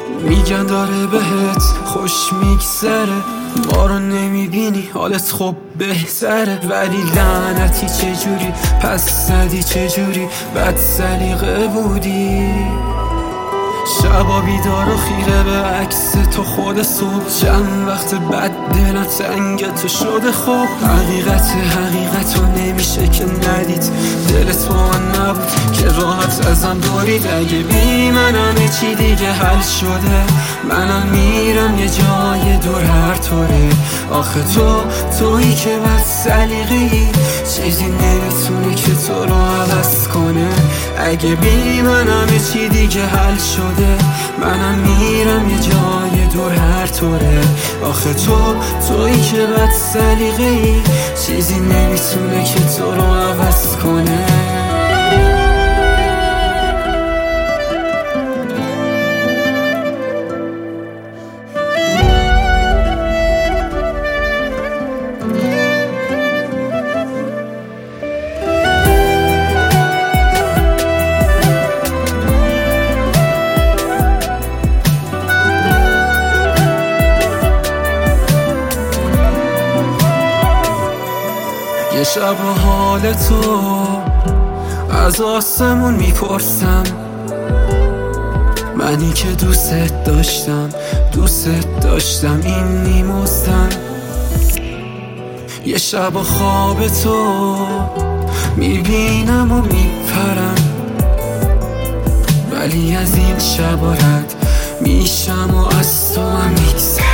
میگن داره بهت خوش میگذره، ما رو نمیبینی حالت خوب بهتره، ولی لعنتی چجوری پس زدی، چجوری بد سلیقه بودی. شبا بیدار و خیره به عکس تو خود صبح، چند وقت بد دلم تنگ تو شده. خب حقیقت رو نمیشه که ندید، دلت با من نبود که راحت ازم دارید. اگه بی منم چی دیگه حل شده، منم میرم یه جای دور هر طوره. آخه تویی که بد سلیقه‌ای، چیزی نمیتونه که تو رو عوض کنه. اگه بی منم چی دیگه حل شده، منم میرم یه جای دور هر طوره. آخه تویی که بد سلیقه‌ای، چیزی نمیتونه که تو رو عوض کنه. یه شب و حال تو از آسمون میپرسم، منی که دوست داشتم این میموزم. یه شب و خواب تو میبینم و میپرم، ولی از این شب رد میشم و از تو هم میگذرم.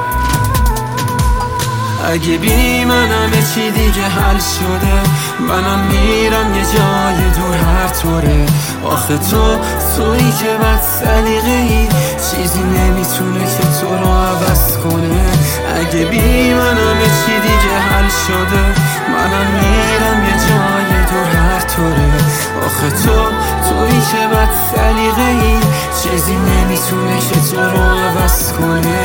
اگه بی منم چی دیگه حل شده، منم میرم یه جای دور هر طوره. آخه تویی که بد سلیقه‌ای، چیزی نمیتونه که تو رو عوض کنه. اگه بی منم چی دیگه حل شده، منم میرم یه جای دور هر طوره. آخه تویی که بد سلیقه‌ای، چیزی نمیتونه که تو رو عوض کنه.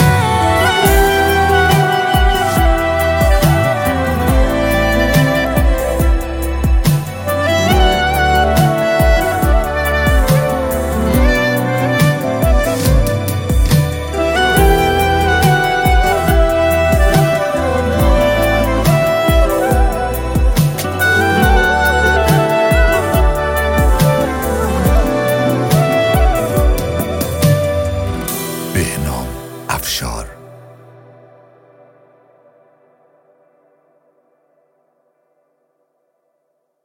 بهنام افشار.